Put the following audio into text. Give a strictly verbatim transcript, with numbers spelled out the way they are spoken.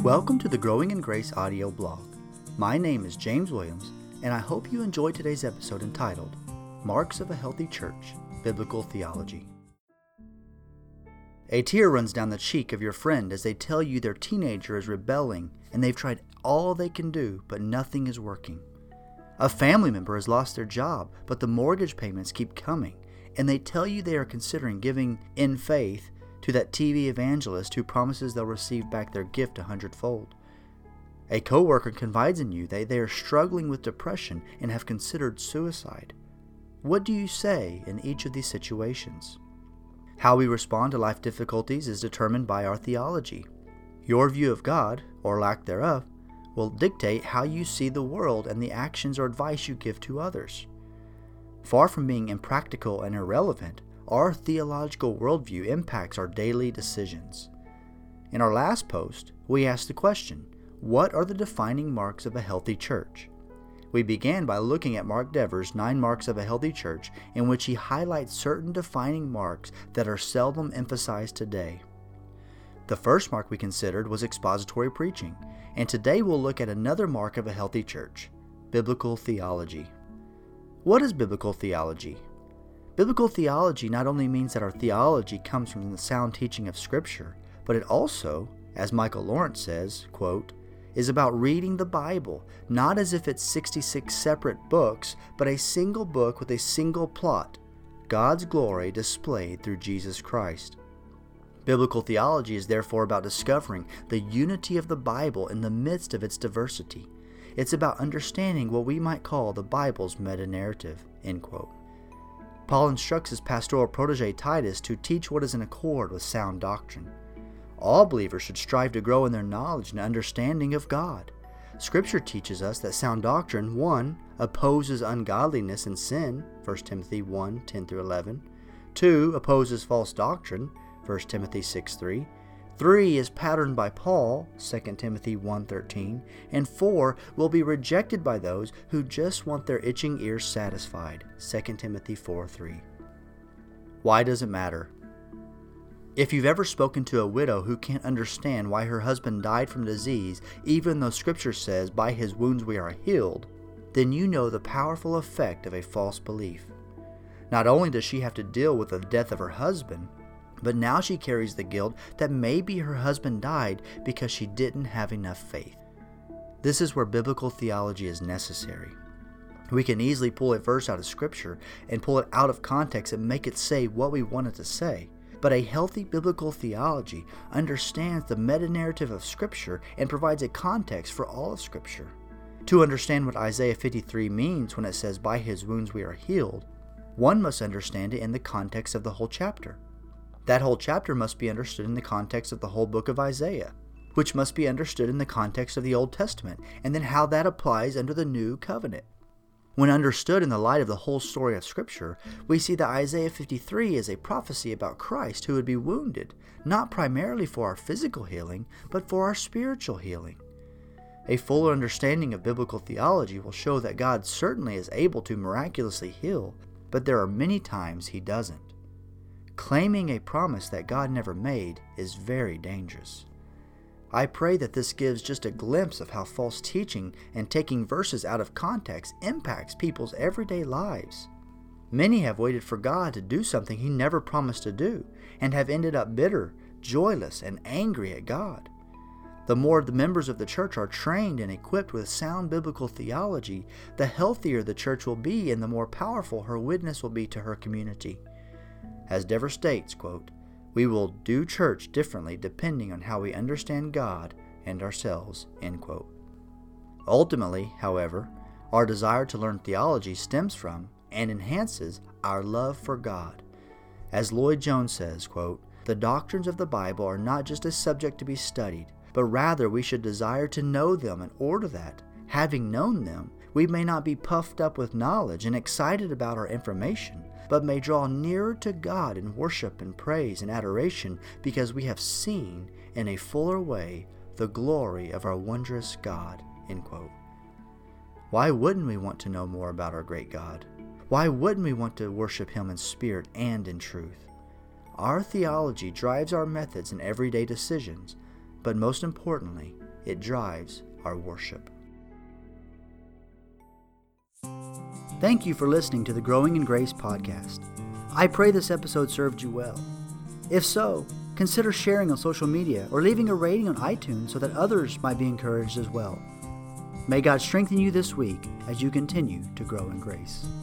Welcome to the Growing in Grace audio blog. My name is James Williams, and I hope you enjoyed today's episode entitled, Marks of a Healthy Church, Biblical Theology. A tear runs down the cheek of your friend as they tell you their teenager is rebelling and they've tried all they can do, but nothing is working. A family member has lost their job, but the mortgage payments keep coming, and they tell you they are considering giving in faith to that T V evangelist who promises they'll receive back their gift a hundredfold. A coworker confides in you that they are struggling with depression and have considered suicide. What do you say in each of these situations? How we respond to life difficulties is determined by our theology. Your view of God, or lack thereof, will dictate how you see the world and the actions or advice you give to others. Far from being impractical and irrelevant, our theological worldview impacts our daily decisions. In our last post, we asked the question, what are the defining marks of a healthy church? We began by looking at Mark Dever's Nine Marks of a Healthy Church, in which he highlights certain defining marks that are seldom emphasized today. The first mark we considered was expository preaching, and today we'll look at another mark of a healthy church, biblical theology. What is biblical theology? Biblical theology not only means that our theology comes from the sound teaching of Scripture, but it also, as Michael Lawrence says, quote, is about reading the Bible, not as if it's sixty-six separate books, but a single book with a single plot, God's glory displayed through Jesus Christ. Biblical theology is therefore about discovering the unity of the Bible in the midst of its diversity. It's about understanding what we might call the Bible's meta-narrative, end quote. Paul instructs his pastoral protege Titus to teach what is in accord with sound doctrine. All believers should strive to grow in their knowledge and understanding of God. Scripture teaches us that sound doctrine, one, opposes ungodliness and sin, First Timothy one, ten through eleven. two, opposes false doctrine, First Timothy six, three. three is patterned by Paul, Second Timothy one, thirteen. And four will be rejected by those who just want their itching ears satisfied, Second Timothy four, three. Why does it matter? If you've ever spoken to a widow who can't understand why her husband died from disease, even though Scripture says, by his wounds we are healed, then you know the powerful effect of a false belief. Not only does she have to deal with the death of her husband, but now she carries the guilt that maybe her husband died because she didn't have enough faith. This is where biblical theology is necessary. We can easily pull a verse out of Scripture and pull it out of context and make it say what we want it to say. But a healthy biblical theology understands the meta-narrative of Scripture and provides a context for all of Scripture. To understand what Isaiah fifty-three means when it says, by his wounds we are healed, one must understand it in the context of the whole chapter. That whole chapter must be understood in the context of the whole book of Isaiah, which must be understood in the context of the Old Testament, and then how that applies under the New Covenant. When understood in the light of the whole story of Scripture, we see that Isaiah fifty-three is a prophecy about Christ who would be wounded, not primarily for our physical healing, but for our spiritual healing. A fuller understanding of biblical theology will show that God certainly is able to miraculously heal, but there are many times He doesn't. Claiming a promise that God never made is very dangerous. I pray that this gives just a glimpse of how false teaching and taking verses out of context impacts people's everyday lives. Many have waited for God to do something He never promised to do, and have ended up bitter, joyless, and angry at God. The more the members of the church are trained and equipped with sound biblical theology, the healthier the church will be and the more powerful her witness will be to her community. As Dever states, quote, we will do church differently depending on how we understand God and ourselves, end quote. Ultimately, however, our desire to learn theology stems from and enhances our love for God. As Lloyd Jones says, quote, the doctrines of the Bible are not just a subject to be studied, but rather we should desire to know them in order that, having known them, we may not be puffed up with knowledge and excited about our information, but may draw nearer to God in worship and praise and adoration because we have seen in a fuller way the glory of our wondrous God, end quote. Why wouldn't we want to know more about our great God? Why wouldn't we want to worship Him in spirit and in truth? Our theology drives our methods and everyday decisions, but most importantly, It drives our worship. Thank you for listening to the Growing in Grace podcast. I pray this episode served you well. If so, consider sharing on social media or leaving a rating on iTunes so that others might be encouraged as well. May God strengthen you this week as you continue to grow in grace.